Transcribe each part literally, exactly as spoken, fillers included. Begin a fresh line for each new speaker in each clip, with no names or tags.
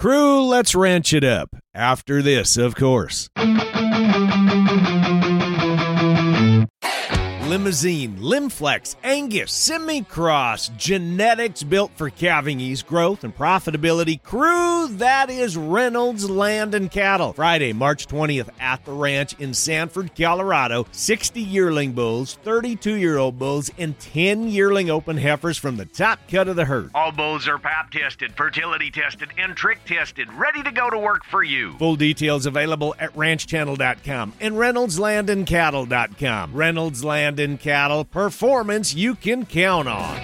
Crew, let's ranch it up. After this, of course. Limousine, Limflex, Angus, Semi-Cross, genetics built for calving ease, growth, and profitability. Crew, that is Reynolds Land and Cattle. Friday, March twentieth at the ranch in Sanford, Colorado. sixty yearling bulls, thirty-two-year-old bulls, and ten yearling open heifers from the top cut of the herd.
All bulls are pap tested, fertility tested, and trick tested, ready to go to work for you.
Full details available at ranch channel dot com and reynolds land and cattle dot com. Reynolds Land and Cattle, performance you can count on.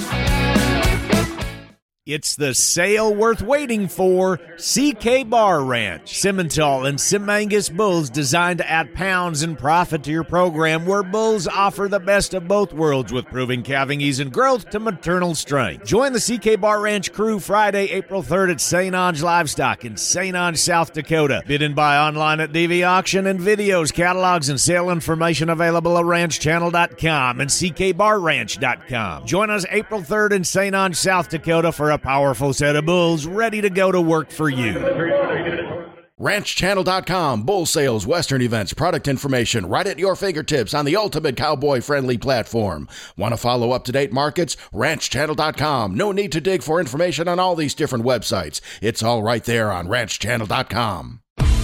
It's the sale worth waiting for. C K Bar Ranch. Simmental and Simangus bulls designed to add pounds and profit to your program, where bulls offer the best of both worlds with proving calving ease and growth to maternal strength. Join the C K Bar Ranch crew Friday, April third at Saint Onge Livestock in Saint Onge, South Dakota. Bid and buy online at D V Auction, and videos, catalogs, and sale information available at ranch channel dot com and c k bar ranch dot com. Join us April third in Saint Onge, South Dakota for a powerful set of bulls ready to go to work for you.
ranch channel dot com. Bull sales, Western events, product information right at your fingertips on the ultimate cowboy-friendly platform. Want to follow up-to-date markets? ranch channel dot com. No need to dig for information on all these different websites. It's all right there on ranch channel dot com.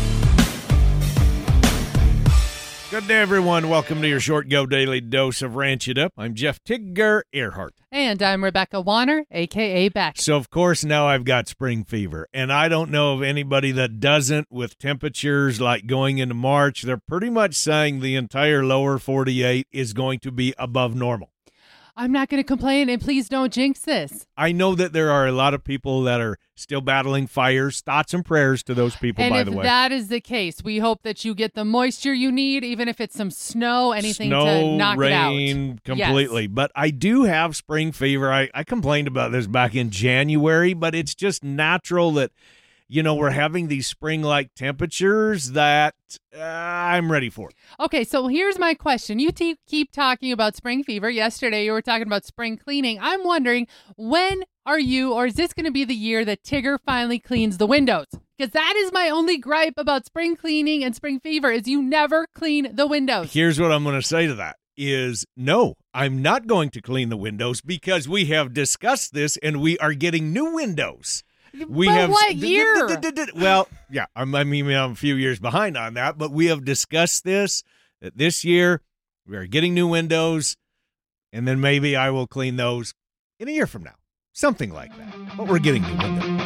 Good day, everyone. Welcome to your Short Go Daily Dose of Ranch It Up. I'm Jeff Tigger Earhart.
And I'm Rebecca Warner, a k a. Beck.
So, of course, now I've got spring fever, and I don't know of anybody that doesn't with temperatures like going into March. They're pretty much saying the entire lower forty-eight is going to be above normal.
I'm not going to complain, and please don't jinx this.
I know that there are a lot of people that are still battling fires. Thoughts and prayers to those people,
and
by the way.
And if that is the case, we hope that you get the moisture you need, even if it's some snow, anything
snow,
to knock
rain,
it out.
Rain, completely.
Yes.
But I do have spring fever. I, I complained about this back in January, but it's just natural that, you know, we're having these spring-like temperatures that uh, I'm ready for.
Okay, so here's my question. You te- keep talking about spring fever. Yesterday, you were talking about spring cleaning. I'm wondering, when are you, or is this going to be the year that Tigger finally cleans the windows? Because that is my only gripe about spring cleaning and spring fever, is you never clean the windows.
Here's what I'm going to say to that. Is no, I'm not going to clean the windows, because we have discussed this and we are getting new windows. We
but
have
what year?
Well, yeah, I'm, I mean, I'm a few years behind on that, but we have discussed this, that this year we are getting new windows, and then maybe I will clean those in a year from now. Something like that. But we're getting new windows.